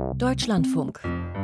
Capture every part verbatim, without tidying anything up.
Deutschlandfunk.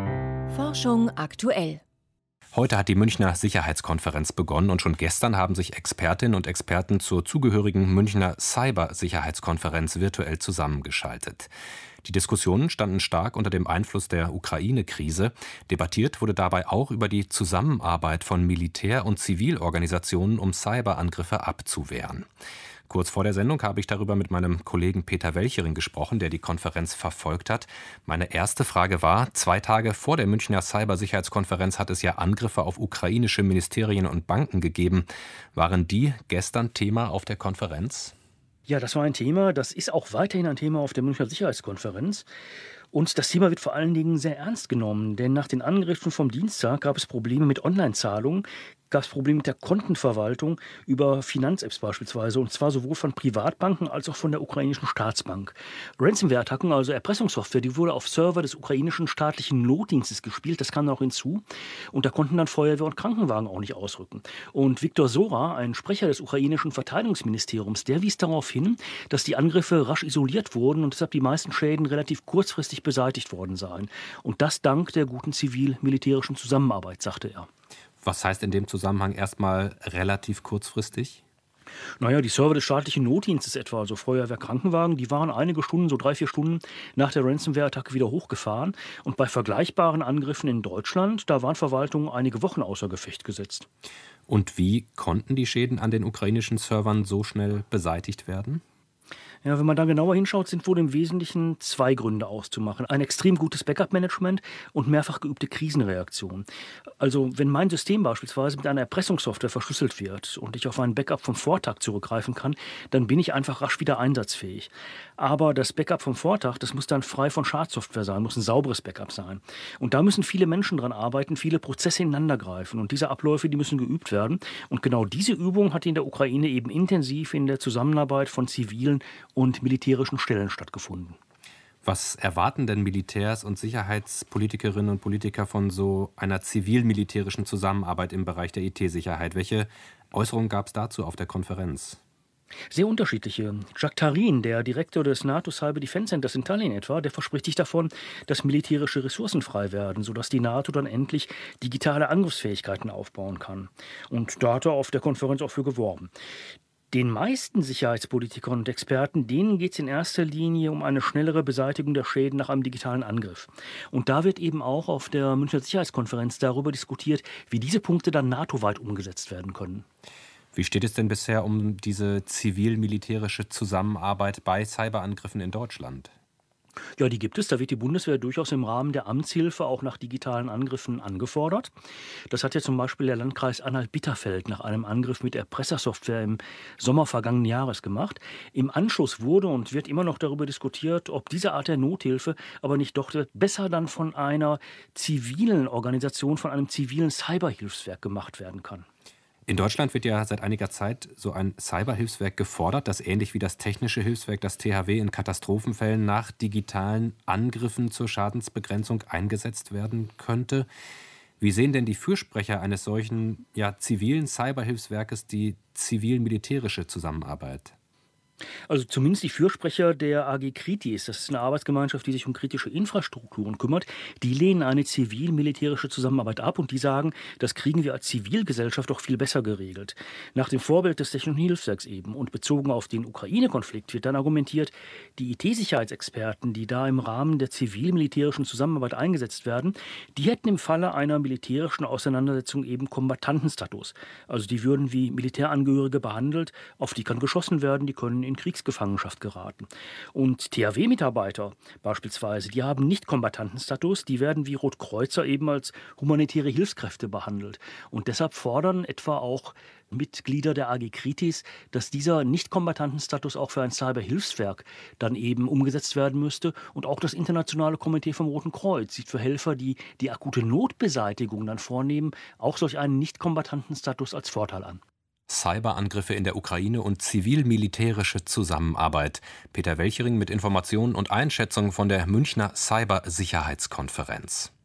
Forschung aktuell. Heute hat die Münchner Sicherheitskonferenz begonnen und schon gestern haben sich Expertinnen und Experten zur zugehörigen Münchner Cyber-Sicherheitskonferenz virtuell zusammengeschaltet. Die Diskussionen standen stark unter dem Einfluss der Ukraine-Krise. Debattiert wurde dabei auch über die Zusammenarbeit von Militär- und Zivilorganisationen, um Cyberangriffe abzuwehren. Kurz vor der Sendung habe ich darüber mit meinem Kollegen Peter Welchering gesprochen, der die Konferenz verfolgt hat. Meine erste Frage war, zwei Tage vor der Münchner Cybersicherheitskonferenz hat es ja Angriffe auf ukrainische Ministerien und Banken gegeben. Waren die gestern Thema auf der Konferenz? Ja, das war ein Thema, das ist auch weiterhin ein Thema auf der Münchner Sicherheitskonferenz. Und das Thema wird vor allen Dingen sehr ernst genommen, denn nach den Angriffen vom Dienstag gab es Probleme mit Online-Zahlungen, gab es Probleme mit der Kontenverwaltung über Finanz-Apps beispielsweise, und zwar sowohl von Privatbanken als auch von der ukrainischen Staatsbank. Ransomware-Attacken, also Erpressungssoftware, die wurde auf Server des ukrainischen staatlichen Notdienstes gespielt, das kam noch hinzu. Und da konnten dann Feuerwehr und Krankenwagen auch nicht ausrücken. Und Viktor Sora, ein Sprecher des ukrainischen Verteidigungsministeriums, der wies darauf hin, dass die Angriffe rasch isoliert wurden und deshalb die meisten Schäden relativ kurzfristig beseitigt worden seien. Und das dank der guten zivil-militärischen Zusammenarbeit, sagte er. Was heißt in dem Zusammenhang erstmal relativ kurzfristig? Naja, die Server des staatlichen Notdienstes etwa, also Feuerwehr, Krankenwagen, die waren einige Stunden, so drei, vier Stunden nach der Ransomware-Attacke wieder hochgefahren. Und bei vergleichbaren Angriffen in Deutschland, da waren Verwaltungen einige Wochen außer Gefecht gesetzt. Und wie konnten die Schäden an den ukrainischen Servern so schnell beseitigt werden? Ja, wenn man da genauer hinschaut, sind wohl im Wesentlichen zwei Gründe auszumachen. Ein extrem gutes Backup-Management und mehrfach geübte Krisenreaktion. Also wenn mein System beispielsweise mit einer Erpressungssoftware verschlüsselt wird und ich auf ein Backup vom Vortag zurückgreifen kann, dann bin ich einfach rasch wieder einsatzfähig. Aber das Backup vom Vortag, das muss dann frei von Schadsoftware sein, muss ein sauberes Backup sein. Und da müssen viele Menschen dran arbeiten, viele Prozesse ineinandergreifen. Und diese Abläufe, die müssen geübt werden. Und genau diese Übung hat in der Ukraine eben intensiv in der Zusammenarbeit von zivilen und militärischen Stellen stattgefunden. Was erwarten denn Militärs- und Sicherheitspolitikerinnen und Politiker von so einer zivil-militärischen Zusammenarbeit im Bereich der I T-Sicherheit? Welche Äußerungen gab es dazu auf der Konferenz? Sehr unterschiedliche. Jacques Tarin, der Direktor des NATO Cyber Defense Centers in Tallinn etwa, der verspricht sich davon, dass militärische Ressourcen frei werden, sodass die NATO dann endlich digitale Angriffsfähigkeiten aufbauen kann. Und da hat er auf der Konferenz auch für geworben. Den meisten Sicherheitspolitikern und Experten, denen geht es in erster Linie um eine schnellere Beseitigung der Schäden nach einem digitalen Angriff. Und da wird eben auch auf der Münchner Sicherheitskonferenz darüber diskutiert, wie diese Punkte dann NATO-weit umgesetzt werden können. Wie steht es denn bisher um diese zivil-militärische Zusammenarbeit bei Cyberangriffen in Deutschland? Ja, die gibt es. Da wird die Bundeswehr durchaus im Rahmen der Amtshilfe auch nach digitalen Angriffen angefordert. Das hat ja zum Beispiel der Landkreis Anhalt-Bitterfeld nach einem Angriff mit Erpressersoftware im Sommer vergangenen Jahres gemacht. Im Anschluss wurde und wird immer noch darüber diskutiert, ob diese Art der Nothilfe aber nicht doch besser dann von einer zivilen Organisation, von einem zivilen Cyberhilfswerk gemacht werden kann. In Deutschland wird ja seit einiger Zeit so ein Cyberhilfswerk gefordert, das ähnlich wie das technische Hilfswerk, das T H W, in Katastrophenfällen nach digitalen Angriffen zur Schadensbegrenzung eingesetzt werden könnte. Wie sehen denn die Fürsprecher eines solchen ja, zivilen Cyberhilfswerkes die zivil-militärische Zusammenarbeit? Also zumindest die Fürsprecher der A G Kritis, das ist eine Arbeitsgemeinschaft, die sich um kritische Infrastrukturen kümmert, die lehnen eine zivil-militärische Zusammenarbeit ab und die sagen, das kriegen wir als Zivilgesellschaft doch viel besser geregelt. Nach dem Vorbild des Technischen Hilfswerks eben und bezogen auf den Ukraine-Konflikt wird dann argumentiert, die I T-Sicherheitsexperten, die da im Rahmen der zivil-militärischen Zusammenarbeit eingesetzt werden, die hätten im Falle einer militärischen Auseinandersetzung eben Kombattantenstatus. Also die würden wie Militärangehörige behandelt, auf die kann geschossen werden, die können in Kriegsgefangenschaft geraten. Und T H W-Mitarbeiter beispielsweise, die haben nicht Kombattantenstatus, die werden wie Rotkreuzer eben als humanitäre Hilfskräfte behandelt. Und deshalb fordern etwa auch Mitglieder der A G Kritis, dass dieser Nicht-Kombattantenstatus auch für ein Cyberhilfswerk dann eben umgesetzt werden müsste. Und auch das Internationale Komitee vom Roten Kreuz sieht für Helfer, die die akute Notbeseitigung dann vornehmen, auch solch einen Nicht-Kombattantenstatus als Vorteil an. Cyberangriffe in der Ukraine und zivil-militärische Zusammenarbeit. Peter Welchering mit Informationen und Einschätzungen von der Münchner Cybersicherheitskonferenz.